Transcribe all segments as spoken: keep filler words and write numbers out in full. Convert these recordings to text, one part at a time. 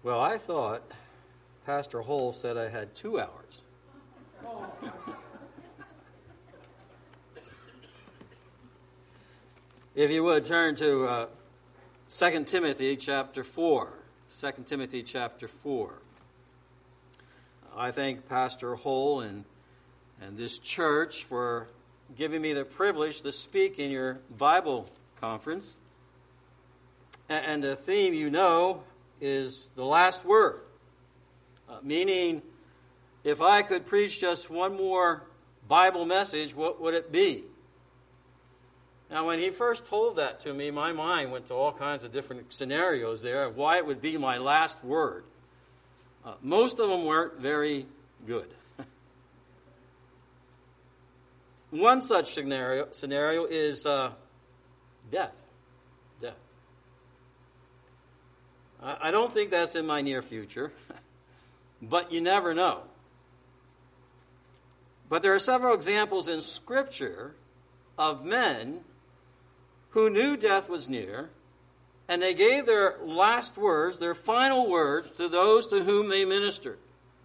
Well, I thought Pastor Hull said I had two hours. If you would, turn to uh, Second Timothy chapter four. Second Timothy chapter four. I thank Pastor Hull and, and this church for giving me the privilege to speak in your Bible conference. And, and the theme, you know, is the last word. Uh, meaning, if I could preach just one more Bible message, what would it be? Now, when he first told that to me, my mind went to all kinds of different scenarios there of why it would be my last word. Uh, most of them weren't very good. One such scenario, scenario is uh, death. Death. I, I don't think that's in my near future, but you never know. But there are several examples in Scripture of men who knew death was near, and they gave their last words, their final words, to those to whom they ministered.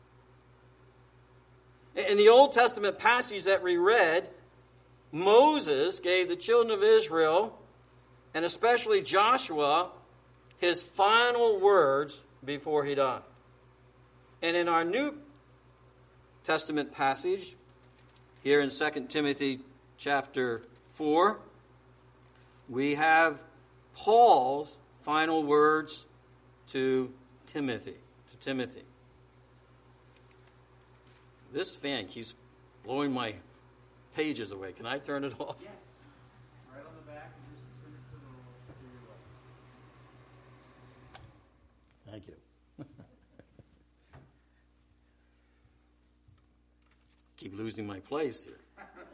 In the Old Testament passage that we read, Moses gave the children of Israel, and especially Joshua, his final words before he died. And in our New Testament passage, here in Second Timothy chapter four, we have Paul's final words to Timothy. To Timothy. This fan keeps blowing my pages away. Can I turn it off? Yes. Right on the back and just turn it to the, to your left. Thank you. Keep losing my place here.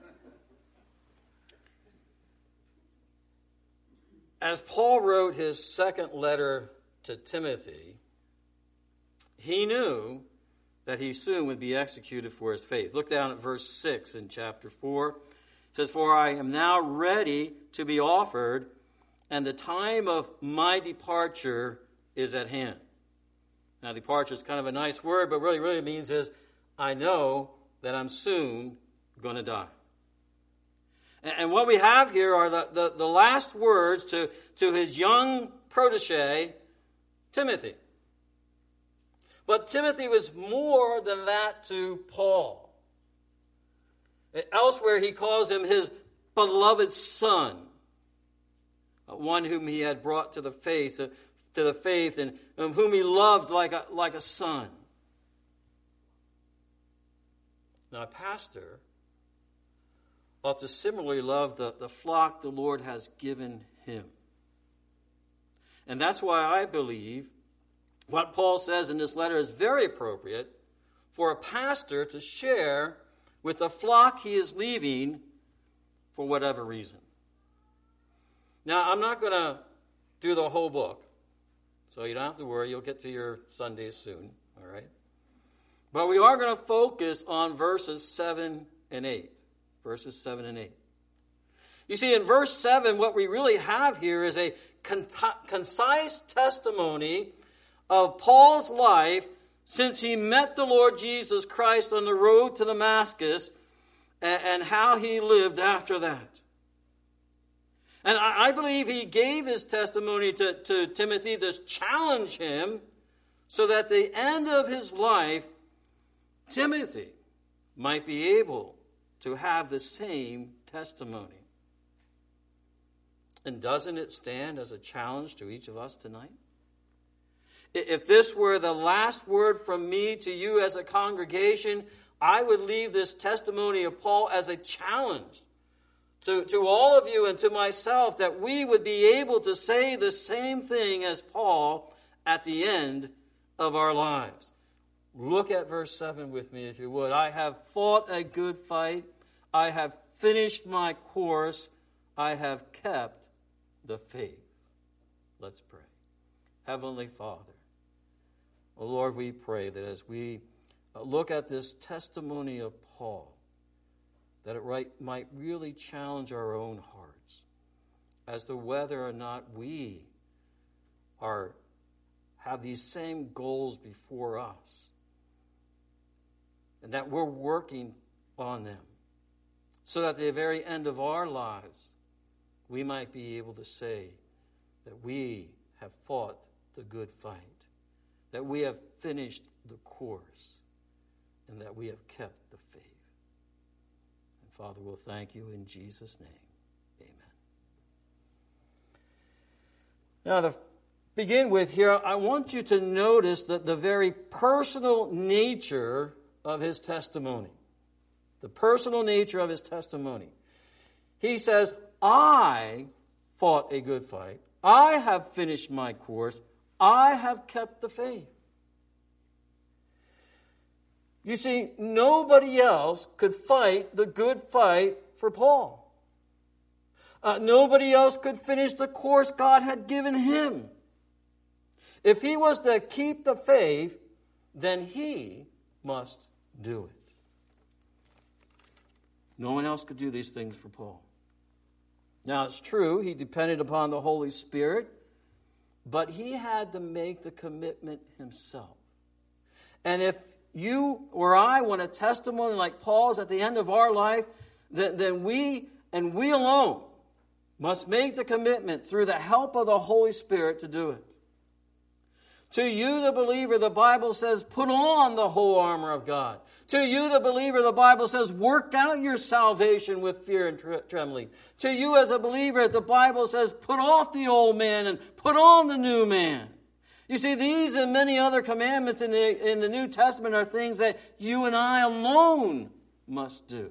As Paul wrote his second letter to Timothy, he knew that he soon would be executed for his faith. Look down at verse six in chapter four. It says, "For I am now ready to be offered, and the time of my departure is at hand." Now, departure is kind of a nice word, but really, really means is, I know that I'm soon going to die. And what we have here are the, the, the last words to, to his young protege, Timothy. But Timothy was more than that to Paul. Elsewhere he calls him his beloved son, one whom he had brought to the faith, to the faith, and whom he loved like a, like a son. Now, a pastor ought to similarly love the, the flock the Lord has given him. And that's why I believe what Paul says in this letter is very appropriate for a pastor to share with the flock he is leaving for whatever reason. Now, I'm not going to do the whole book, so you don't have to worry. You'll get to your Sundays soon, all right? But we are going to focus on verses seven and eight. Verses seven and eight. You see, in verse seven, what we really have here is a concise testimony of Paul's life since he met the Lord Jesus Christ on the road to Damascus and how he lived after that. And I believe he gave his testimony to, to Timothy to challenge him so that at the end of his life, Timothy might be able to have the same testimony. And doesn't it stand as a challenge to each of us tonight? If this were the last word from me to you as a congregation, I would leave this testimony of Paul as a challenge to, to all of you and to myself, that we would be able to say the same thing as Paul at the end of our lives. Look at verse seven with me, if you would. "I have fought a good fight. I have finished my course. I have kept the faith." Let's pray. Heavenly Father, oh Lord, we pray that as we look at this testimony of Paul, that it right, might really challenge our own hearts as to whether or not we are have these same goals before us, and that we're working on them, so that at the very end of our lives, we might be able to say that we have fought the good fight, that we have finished the course, and that we have kept the faith. And Father, we'll thank you in Jesus' name. Amen. Now, to begin with here, I want you to notice that the very personal nature of his testimony. The personal nature of his testimony. He says, I fought a good fight. I have finished my course. I have kept the faith. You see, nobody else could fight the good fight for Paul. Uh, nobody else could finish the course God had given him. If he was to keep the faith, then he must do it. No one else could do these things for Paul. Now, it's true, he depended upon the Holy Spirit, but he had to make the commitment himself. And if you or I want a testimony like Paul's at the end of our life, then, then we, and we alone, must make the commitment through the help of the Holy Spirit to do it. To you, the believer, the Bible says, put on the whole armor of God. To you, the believer, the Bible says, work out your salvation with fear and tre- trembling. To you, as a believer, the Bible says, put off the old man and put on the new man. You see, these and many other commandments in the, in the New Testament are things that you and I alone must do.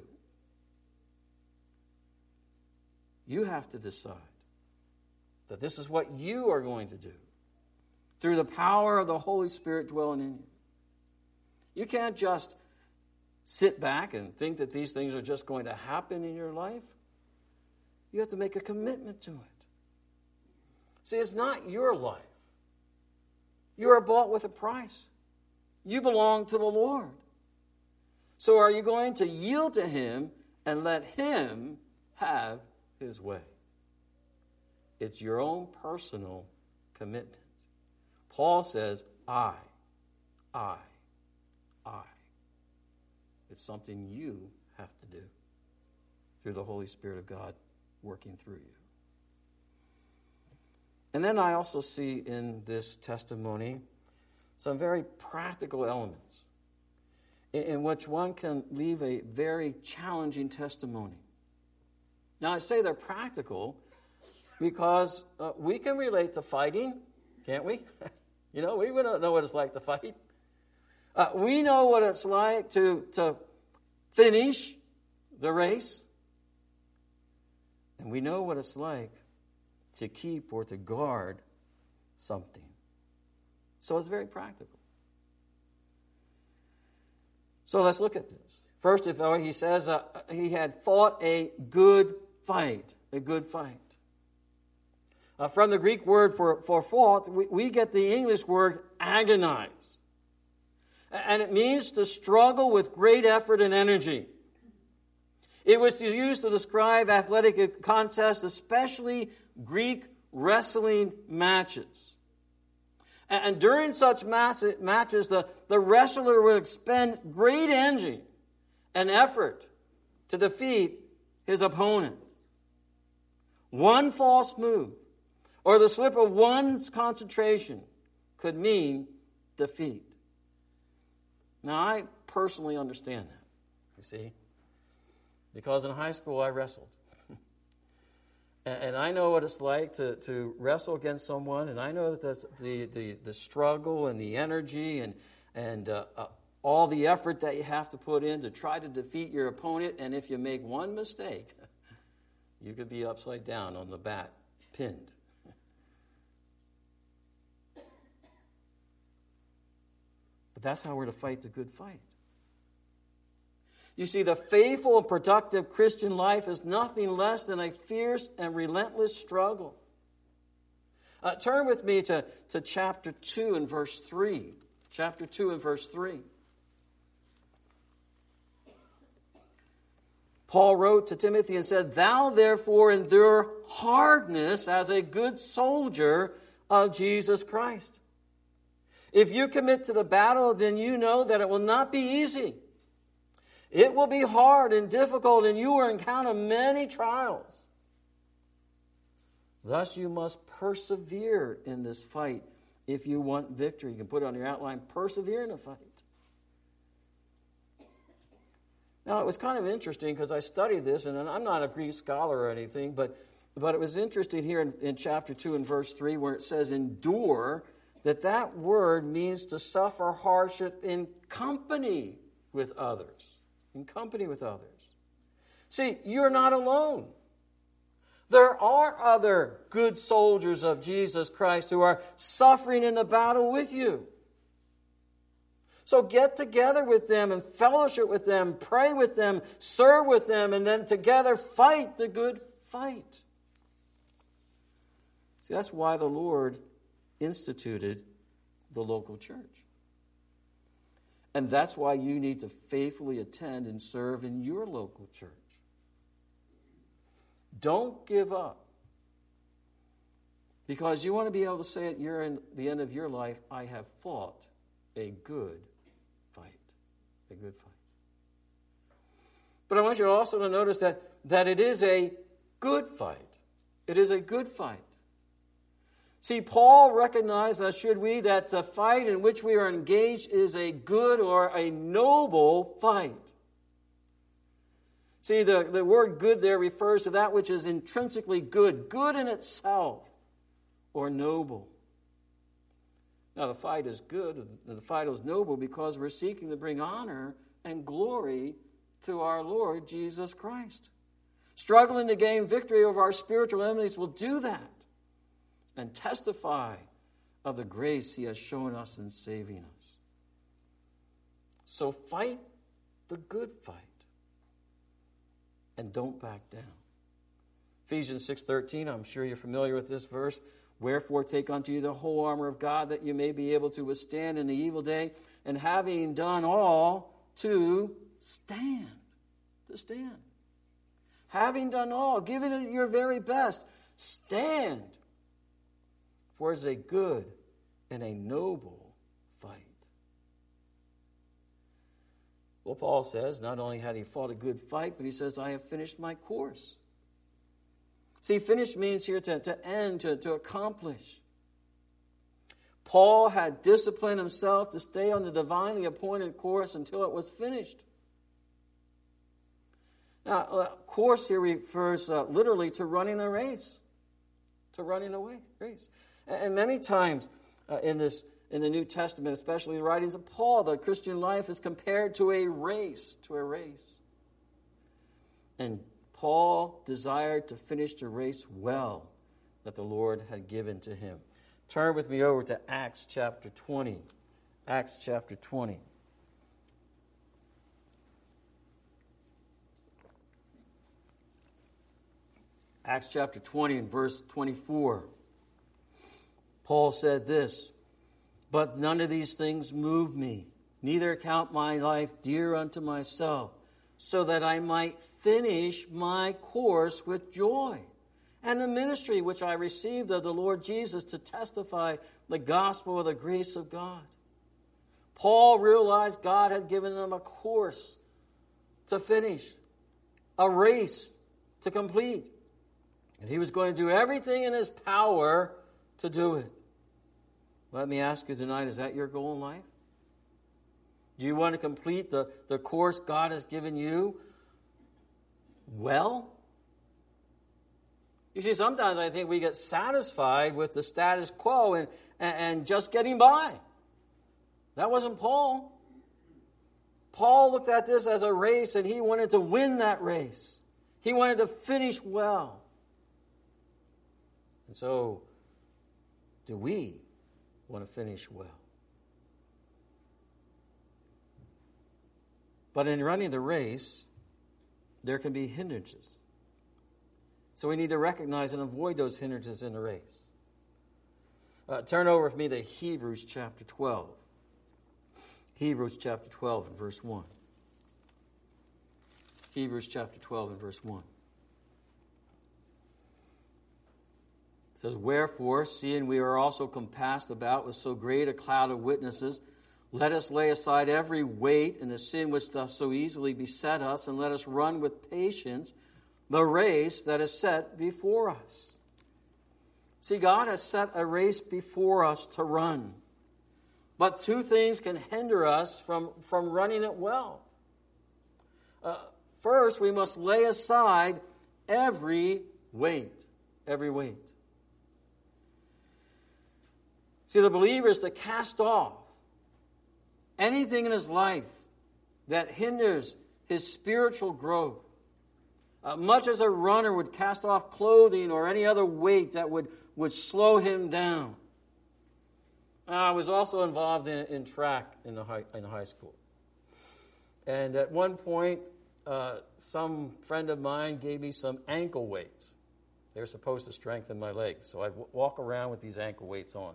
You have to decide that this is what you are going to do through the power of the Holy Spirit dwelling in you. You can't just sit back and think that these things are just going to happen in your life. You have to make a commitment to it. See, it's not your life. You are bought with a price. You belong to the Lord. So are you going to yield to Him and let Him have His way? It's your own personal commitment. Paul says, I, I, I. It's something you have to do through the Holy Spirit of God working through you. And then I also see in this testimony some very practical elements in, in which one can leave a very challenging testimony. Now, I say they're practical because uh, we can relate to fighting, can't we? You know, we don't know what it's like to fight. Uh, we know what it's like to, to finish the race. And we know what it's like to keep or to guard something. So it's very practical. So let's look at this. First of all, he says uh, he had fought a good fight. A good fight. Uh, from the Greek word for, for fought, we, we get the English word agonize. And it means to struggle with great effort and energy. It was used to describe athletic contests, especially Greek wrestling matches. And during such matches, the, the wrestler would expend great energy and effort to defeat his opponent. One false move or the slip of one's concentration could mean defeat. Now, I personally understand that, you see, because in high school I wrestled. And I know what it's like to, to wrestle against someone, and I know that that's the, the, the struggle and the energy and, and uh, uh, all the effort that you have to put in to try to defeat your opponent, and if you make one mistake, you could be upside down on the mat, pinned. But that's how we're to fight the good fight. You see, the faithful and productive Christian life is nothing less than a fierce and relentless struggle. Uh, turn with me to, to chapter two and verse three. Chapter two and verse three. Paul wrote to Timothy and said, "Thou therefore endure hardness as a good soldier of Jesus Christ." If you commit to the battle, then you know that it will not be easy. It will be hard and difficult, and you will encounter many trials. Thus, you must persevere in this fight if you want victory. You can put it on your outline, persevere in the fight. Now, it was kind of interesting because I studied this, and I'm not a Greek scholar or anything, but, but it was interesting here in, in chapter two and verse three where it says endure, that that word means to suffer hardship in company with others. In company with others. See, you're not alone. There are other good soldiers of Jesus Christ who are suffering in the battle with you. So get together with them and fellowship with them, pray with them, serve with them, and then together fight the good fight. See, that's why the Lord instituted the local church. And that's why you need to faithfully attend and serve in your local church. Don't give up. Because you want to be able to say at your end, the end of your life, I have fought a good fight. A good fight. But I want you also to notice that, that it is a good fight. It is a good fight. See, Paul recognized, as should we, that the fight in which we are engaged is a good or a noble fight. See, the, the word good there refers to that which is intrinsically good, good in itself, or noble. Now, the fight is good, the fight is noble because we're seeking to bring honor and glory to our Lord Jesus Christ. Struggling to gain victory over our spiritual enemies will do that and testify of the grace He has shown us in saving us. So fight the good fight. And don't back down. Ephesians six thirteen, I'm sure you're familiar with this verse. Wherefore take unto you the whole armor of God, that you may be able to withstand in the evil day, and having done all, to stand. To stand. Having done all, giving it your very best, stand. For it is a good and a noble fight. Well, Paul says, not only had he fought a good fight, but he says, I have finished my course. See, finish means here to, to end, to, to accomplish. Paul had disciplined himself to stay on the divinely appointed course until it was finished. Now, uh, course here refers uh, literally to running a race. To running a race. And many times uh, in this, in the New Testament, especially the writings of Paul, the Christian life is compared to a race, to a race. And Paul desired to finish the race well that the Lord had given to him. Turn with me over to Acts chapter twenty. Acts chapter twenty. Acts chapter twenty and verse twenty-four. Paul said this, but none of these things move me, neither count my life dear unto myself, so that I might finish my course with joy, and the ministry which I received of the Lord Jesus to testify the gospel of the grace of God. Paul realized God had given him a course to finish, a race to complete, and he was going to do everything in his power to do it. Let me ask you tonight, is that your goal in life? Do you want to complete the, the course God has given you well? You see, sometimes I think we get satisfied with the status quo and, and, and just getting by. That wasn't Paul. Paul looked at this as a race, and he wanted to win that race. He wanted to finish well. And so, do we want to finish well? But in running the race, there can be hindrances. So we need to recognize and avoid those hindrances in the race. Uh, turn over with me to Hebrews chapter twelve. Hebrews chapter twelve and verse one. Hebrews chapter twelve and verse one. It says, wherefore, seeing we are also compassed about with so great a cloud of witnesses, let us lay aside every weight and the sin which doth so easily beset us, and let us run with patience the race that is set before us. See, God has set a race before us to run. But two things can hinder us from, from running it well. Uh, first, we must lay aside every weight. Every weight. See, the believer is to cast off anything in his life that hinders his spiritual growth. Uh, much as a runner would cast off clothing or any other weight that would, would slow him down. Uh, I was also involved in, in track in, the high, in high school. And at one point, uh, some friend of mine gave me some ankle weights. They were supposed to strengthen my legs. So I'd w- walk around with these ankle weights on.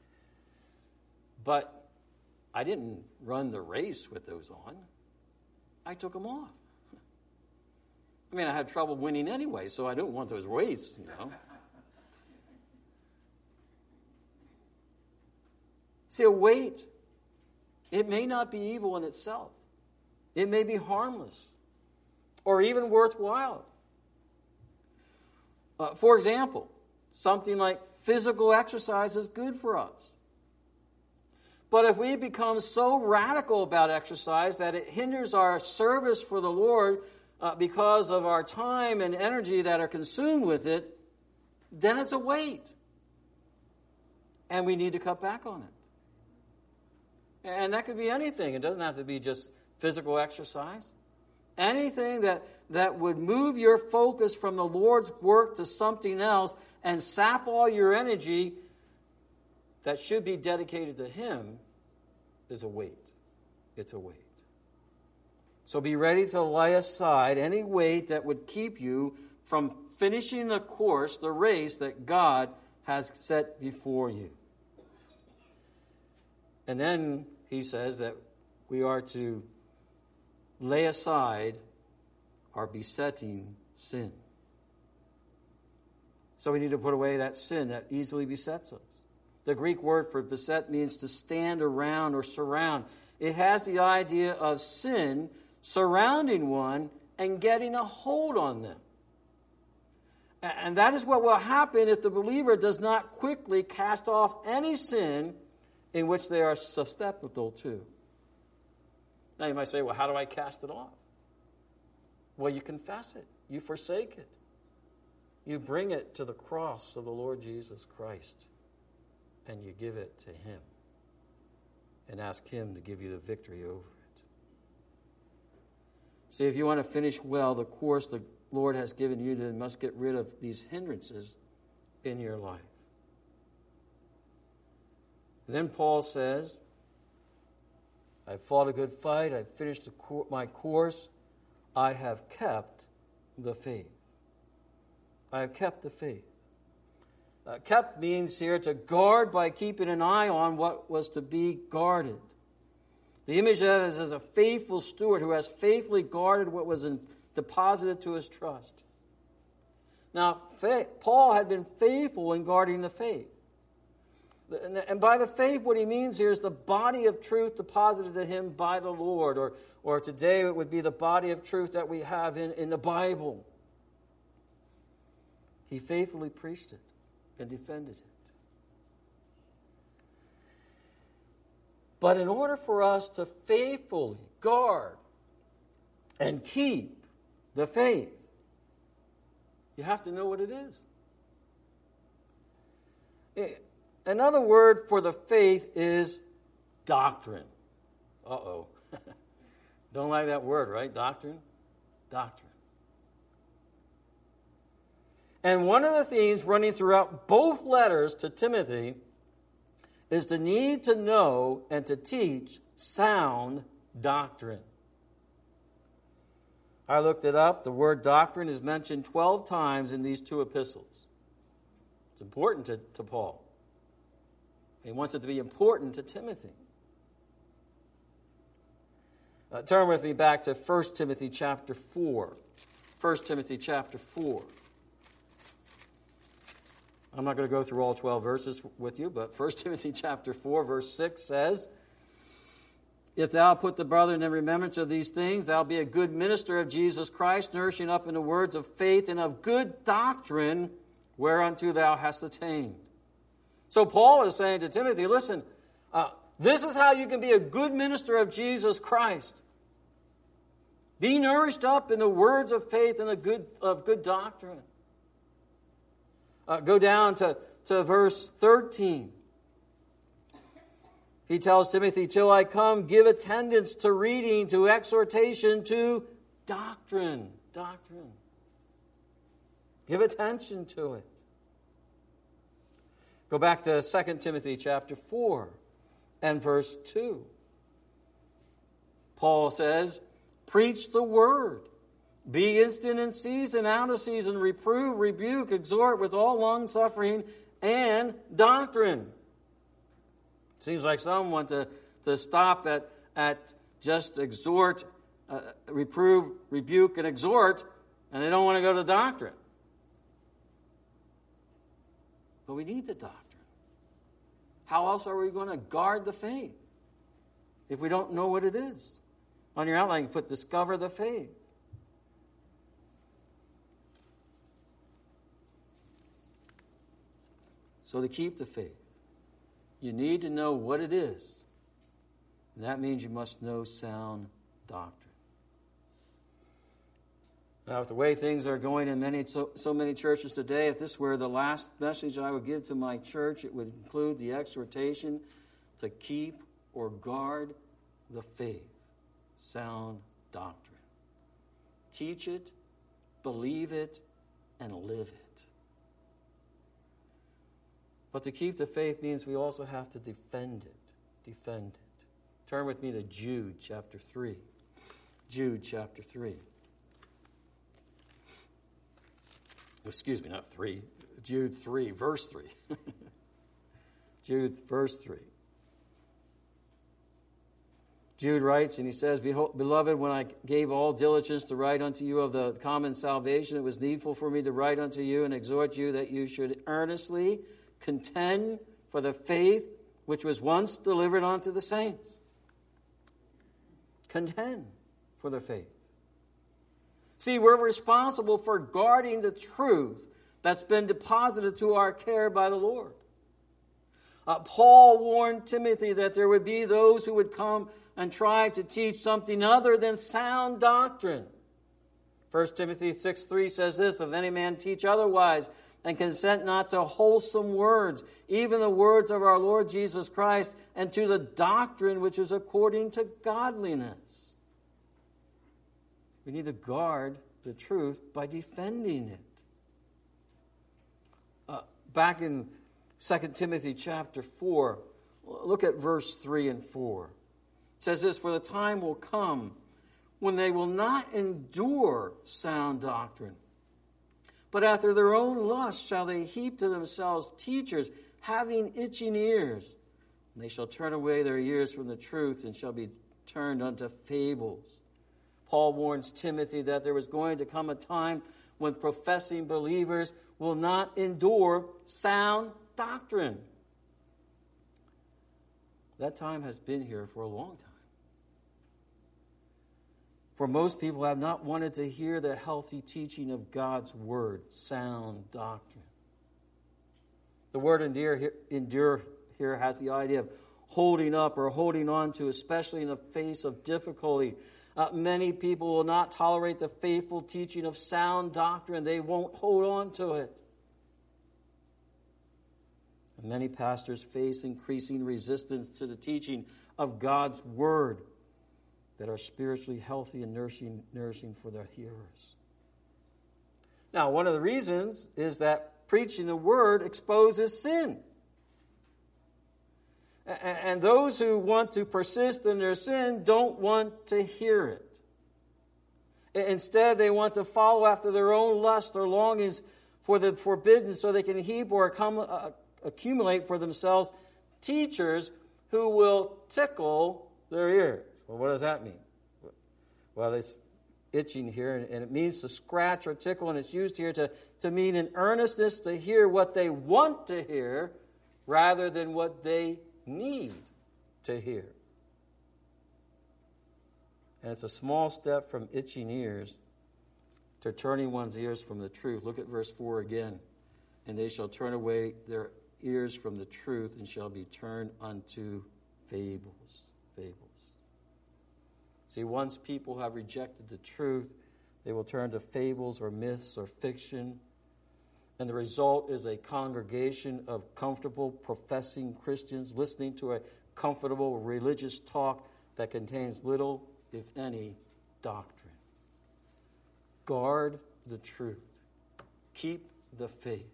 But I didn't run the race with those on. I took them off. I mean, I had trouble winning anyway, so I didn't want those weights, you know. See, a weight, it may not be evil in itself. It may be harmless or even worthwhile. Uh, for example, something like physical exercise is good for us. But if we become so radical about exercise that it hinders our service for the Lord uh, because of our time and energy that are consumed with it, then it's a weight. And we need to cut back on it. And that could be anything. It doesn't have to be just physical exercise. Anything that, that would move your focus from the Lord's work to something else and sap all your energy that should be dedicated to Him is a weight. It's a weight. So be ready to lay aside any weight that would keep you from finishing the course, the race that God has set before you. And then he says that we are to lay aside our besetting sin. So we need to put away that sin that easily besets us. The Greek word for beset means to stand around or surround. It has the idea of sin surrounding one and getting a hold on them. And that is what will happen if the believer does not quickly cast off any sin in which they are susceptible to. Now you might say, well, how do I cast it off? Well, you confess it. You forsake it. You bring it to the cross of the Lord Jesus Christ. And you give it to Him. And ask Him to give you the victory over it. See, if you want to finish well the course the Lord has given you, then you must get rid of these hindrances in your life. And then Paul says, I've fought a good fight, I've finished my course, I have kept the faith. I have kept the faith. Uh, kept means here to guard by keeping an eye on what was to be guarded. The image of that is as a faithful steward who has faithfully guarded what was in, deposited to his trust. Now, faith, Paul had been faithful in guarding the faith. And by the faith, what he means here is the body of truth deposited to him by the Lord. Or, or today it would be the body of truth that we have in, in the Bible. He faithfully preached it and defended it. But in order for us to faithfully guard and keep the faith, you have to know what it is. It, Another word for the faith is doctrine. Uh-oh. Don't like that word, right? Doctrine? Doctrine. And one of the themes running throughout both letters to Timothy is the need to know and to teach sound doctrine. I looked it up. The word doctrine is mentioned twelve times in these two epistles. It's important to, to Paul. He wants it to be important to Timothy. Uh, turn with me back to First Timothy chapter four. First Timothy chapter four. I'm not going to go through all twelve verses with you, but First Timothy chapter four, verse six says, if thou put the brethren in remembrance of these things, thou be a good minister of Jesus Christ, nourishing up in the words of faith and of good doctrine, whereunto thou hast attained. So Paul is saying to Timothy, listen, uh, this is how you can be a good minister of Jesus Christ. Be nourished up in the words of faith and a good, of good doctrine. Uh, go down to, to verse thirteen. He tells Timothy, till I come, give attendance to reading, to exhortation, to doctrine. Doctrine. Give attention to it. Go back to Second Timothy chapter four and verse two. Paul says, preach the word. Be instant in season, out of season, reprove, rebuke, exhort with all long-suffering and doctrine. Seems like some want to, to stop at, at just exhort, uh, reprove, rebuke, and exhort, and they don't want to go to doctrine. But we need the doctrine. How else are we going to guard the faith if we don't know what it is? On your outline, you put discover the faith. So to keep the faith, you need to know what it is. And that means you must know sound doctrine. Now, with the way things are going in many so, so many churches today, if this were the last message I would give to my church, it would include the exhortation to keep or guard the faith, sound doctrine. Teach it, believe it, and live it. But to keep the faith means we also have to defend it. Defend it. Turn with me to Jude chapter three. Jude chapter three. Excuse me, not three. Jude three, verse three. Jude, verse three. Jude writes, and he says, Beloved, when I gave all diligence to write unto you of the common salvation, it was needful for me to write unto you and exhort you that you should earnestly contend for the faith which was once delivered unto the saints. Contend for the faith. See, we're responsible for guarding the truth that's been deposited to our care by the Lord. Uh, Paul warned Timothy that there would be those who would come and try to teach something other than sound doctrine. First Timothy six three says this, if any man teach otherwise, and consent not to wholesome words, even the words of our Lord Jesus Christ, and to the doctrine which is according to godliness. We need to guard the truth by defending it. Uh, back in Second Timothy chapter four, look at verse three and four. It says this, for the time will come when they will not endure sound doctrine, but after their own lust shall they heap to themselves teachers, having itching ears. And they shall turn away their ears from the truth, and shall be turned unto fables. Paul warns Timothy that there was going to come a time when professing believers will not endure sound doctrine. That time has been here for a long time. For most people have not wanted to hear the healthy teaching of God's word, sound doctrine. The word endure here, endure here has the idea of holding up or holding on to, especially in the face of difficulty. Uh, many people will not tolerate the faithful teaching of sound doctrine. They won't hold on to it. And many pastors face increasing resistance to the teaching of God's word that are spiritually healthy and nourishing, nourishing for their hearers. Now, one of the reasons is that preaching the word exposes sin. And those who want to persist in their sin don't want to hear it. Instead, they want to follow after their own lust or longings for the forbidden so they can heap or accumulate for themselves teachers who will tickle their ears. Well, what does that mean? Well, they, itching here, and, and it means to scratch or tickle, and it's used here to, to mean an earnestness to hear what they want to hear rather than what they need to hear. And it's a small step from itching ears to turning one's ears from the truth. Look at verse four again. And they shall turn away their ears from the truth and shall be turned unto fables. Fables. See, once people have rejected the truth, they will turn to fables or myths or fiction. And the result is a congregation of comfortable, professing Christians listening to a comfortable religious talk that contains little, if any, doctrine. Guard the truth. Keep the faith.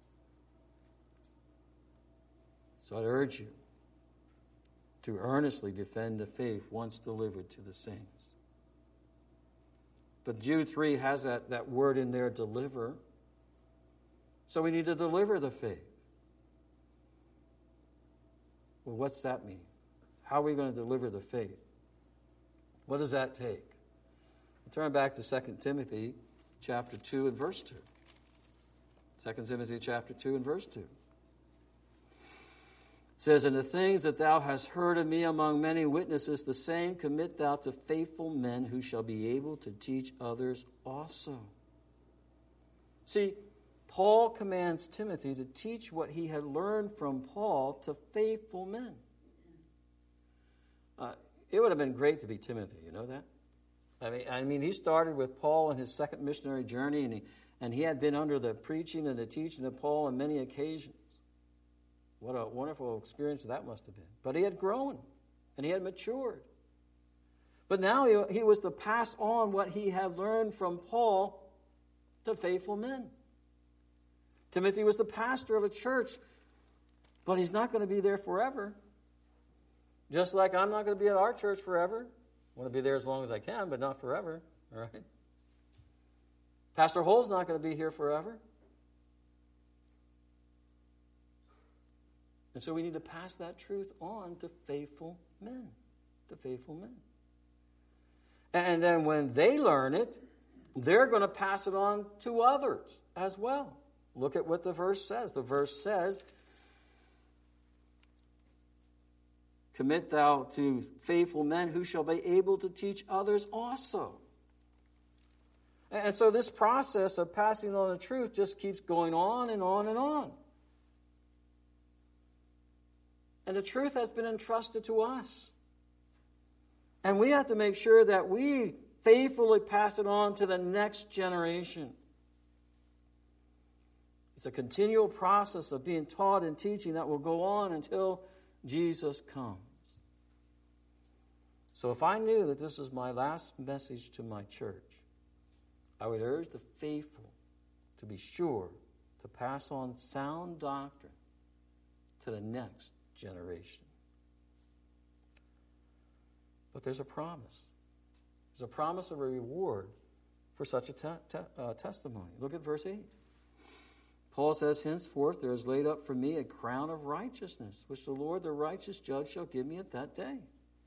So I urge you to earnestly defend the faith once delivered to the saints. But Jude three has that, that word in there, deliver. So we need to deliver the faith. Well, what's that mean? How are we going to deliver the faith? What does that take? Turn back to Second Timothy chapter two and verse two. Second Timothy chapter two and verse two. It says, and the things that thou hast heard of me among many witnesses, the same commit thou to faithful men who shall be able to teach others also. See, Paul commands Timothy to teach what he had learned from Paul to faithful men. Uh, it would have been great to be Timothy, you know that? I mean, I mean, he started with Paul in his second missionary journey, and he, and he had been under the preaching and the teaching of Paul on many occasions. What a wonderful experience that must have been. But he had grown, and he had matured. But now he, he was to pass on what he had learned from Paul to faithful men. Timothy was the pastor of a church, but he's not going to be there forever. Just like I'm not going to be at our church forever. I want to be there as long as I can, but not forever. All right? Pastor Hull's not going to be here forever. And so we need to pass that truth on to faithful men. To faithful men. And then when they learn it, they're going to pass it on to others as well. Look at what the verse says. The verse says, commit thou to faithful men who shall be able to teach others also. And so this process of passing on the truth just keeps going on and on and on. And the truth has been entrusted to us. And we have to make sure that we faithfully pass it on to the next generation. It's a continual process of being taught and teaching that will go on until Jesus comes. So if I knew that this was my last message to my church, I would urge the faithful to be sure to pass on sound doctrine to the next generation. But there's a promise. There's a promise of a reward for such a te- te- uh, testimony. Look at verse eight. Paul says, henceforth there is laid up for me a crown of righteousness, which the Lord, the righteous judge, shall give me at that day.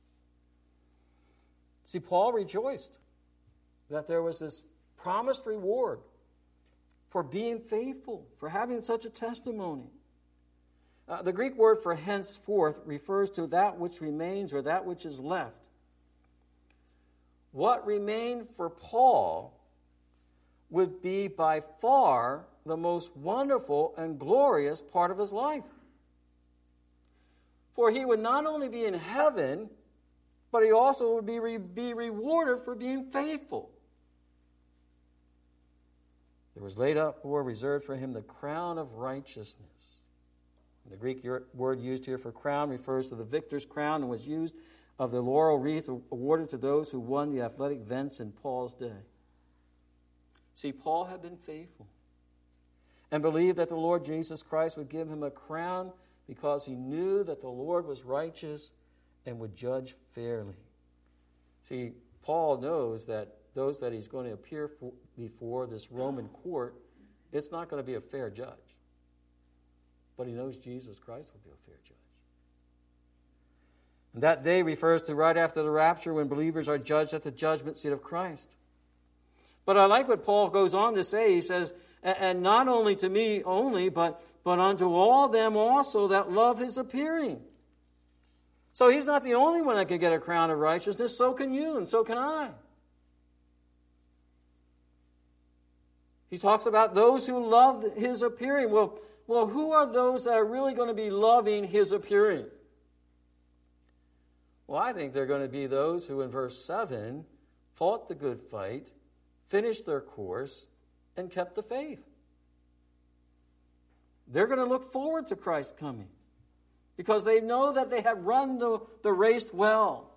See, Paul rejoiced that there was this promised reward for being faithful, for having such a testimony. Uh, the Greek word for henceforth refers to that which remains or that which is left. What remained for Paul would be by far the most wonderful and glorious part of his life. For he would not only be in heaven, but he also would be, re- be rewarded for being faithful. There was laid up or reserved for him the crown of righteousness. The Greek word used here for crown refers to the victor's crown and was used of the laurel wreath awarded to those who won the athletic events in Paul's day. See, Paul had been faithful and believed that the Lord Jesus Christ would give him a crown because he knew that the Lord was righteous and would judge fairly. See, Paul knows that those that he's going to appear for, before this Roman court, it's not going to be a fair judge. But he knows Jesus Christ will be a fair judge. And that day refers to right after the rapture when believers are judged at the judgment seat of Christ. But I like what Paul goes on to say. He says, and not only to me only, but, but unto all them also that love his appearing. So he's not the only one that can get a crown of righteousness. So can you, and so can I. He talks about those who love his appearing. Well, well, who are those that are really going to be loving his appearing? Well, I think they're going to be those who in verse seven fought the good fight, finished their course, and kept the faith. They're going to look forward to Christ coming because they know that they have run the, the race well.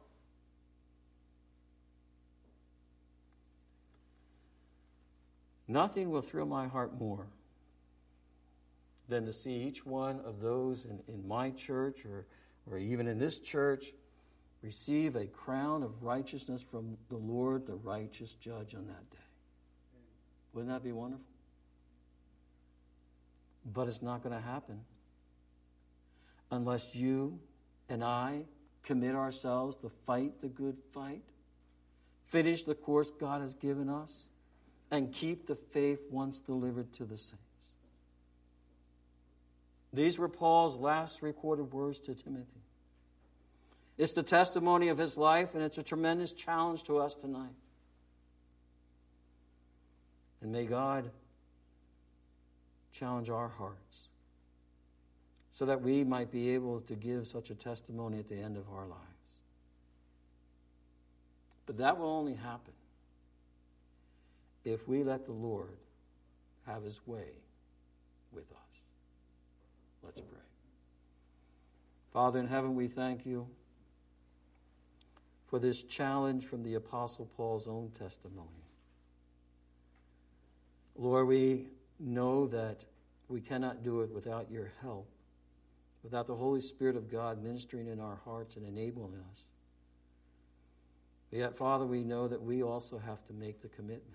Nothing will thrill my heart more than to see each one of those in, in my church or, or even in this church receive a crown of righteousness from the Lord, the righteous judge, on that day. Wouldn't that be wonderful? But it's not going to happen unless you and I commit ourselves to fight the good fight, finish the course God has given us, and keep the faith once delivered to the saints. These were Paul's last recorded words to Timothy. It's the testimony of his life, and it's a tremendous challenge to us tonight. And may God challenge our hearts so that we might be able to give such a testimony at the end of our lives. But that will only happen if we let the Lord have his way with us. Let's pray. Father in heaven, we thank you for this challenge from the Apostle Paul's own testimony. Lord, we know that we cannot do it without your help, without the Holy Spirit of God ministering in our hearts and enabling us. But yet, Father, we know that we also have to make the commitment.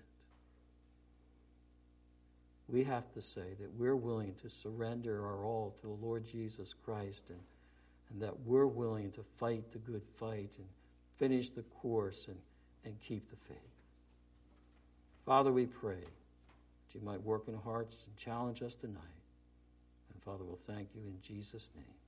We have to say that we're willing to surrender our all to the Lord Jesus Christ, and, and that we're willing to fight the good fight and finish the course and, and keep the faith. Father, we pray that you might work in hearts and challenge us tonight. And Father, we'll thank you in Jesus' name.